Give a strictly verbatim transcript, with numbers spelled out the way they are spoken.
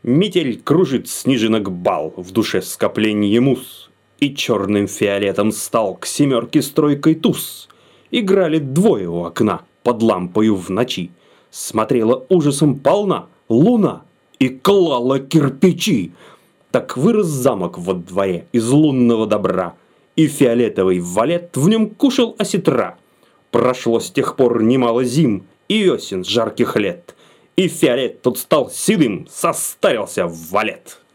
Метель кружит снежинок бал, в душе скопленье мус, и черным фиолетом стал к семерке стройкой туз. Играли двое у окна, под лампою в ночи. Смотрела ужасом полна луна и клала кирпичи. Так вырос замок во дворе из лунного добра, и фиолетовый валет в нем кушал осетра. Прошло с тех пор немало зим и весен жарких лет, и фиолет тут стал седым, состарился валет.